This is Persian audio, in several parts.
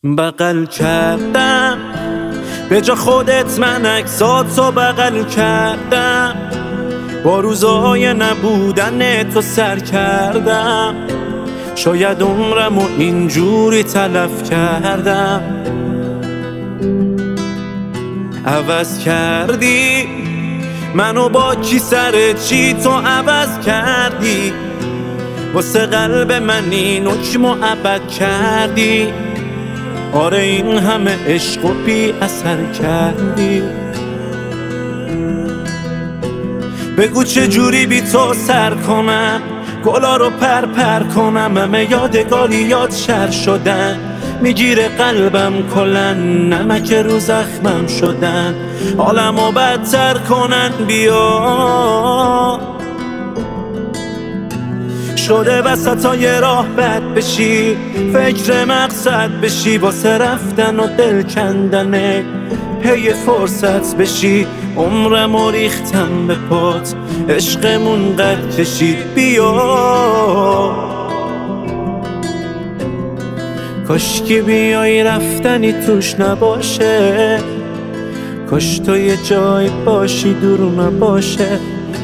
بغل کردم به جا خودت، من عکساتو بغل کردم، با روزای نبودن تو سر کردم. شاید عمرمو اینجوری تلف کردم. عوض کردی منو، با کی سر چی تو عوض کردی؟ واسه قلب من این حکمو ابد کردی. آره این همه عشق و بی اثر کردی. بگو چه جوری بی تو سر کنم، گلا رو پر کنم، همه یادگاری یاد شر شدن، میگیره قلبم کلن، نمک رو زخمم شدن، حالمو بدتر کنن. بیا شده وسطای راه بد بشی، فکر مقصد بشی، واسه رفتن و دل کندنه پی فرصت بشی. عمرمو ریختم به پات، عشقمون قد کشید. بیا کاش که بیای رفتنی توش نباشه، کاش تو یه جای باشی دور نباشه،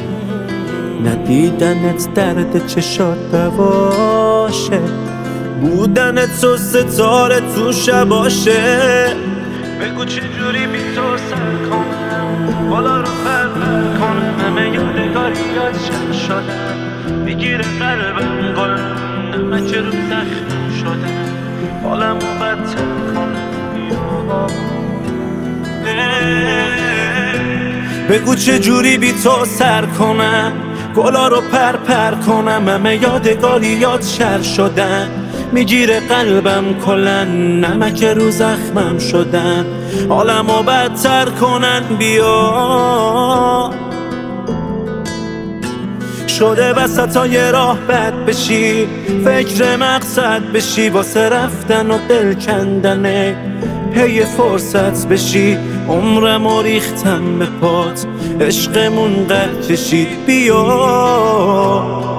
ندیدنت درد چشات بواشه، بودنت تو ستاره تو شباشه. بگو چه جوری بی تو سر کنم، بالا رو پر کنم، همه یادگاری یاد شد شدن، میگیره قلبم گلم، نمک رو زخم شدن، حالمو بدتر کنم. بگو چه جوری بی تو سر کنم، گلا رو پر کنم، همه یادگاری یاد شر شدن، میگیره قلبم کلن، نمک رو زخمم شدن، حالمو بدتر کنن. بیا شده وسطای راه بد بشی، فکر مقصد بشی، واسه رفتن و دل کندنه پی فرصت بشی. عمرمو ریختم به پات، عشقمون قد کشید. بیا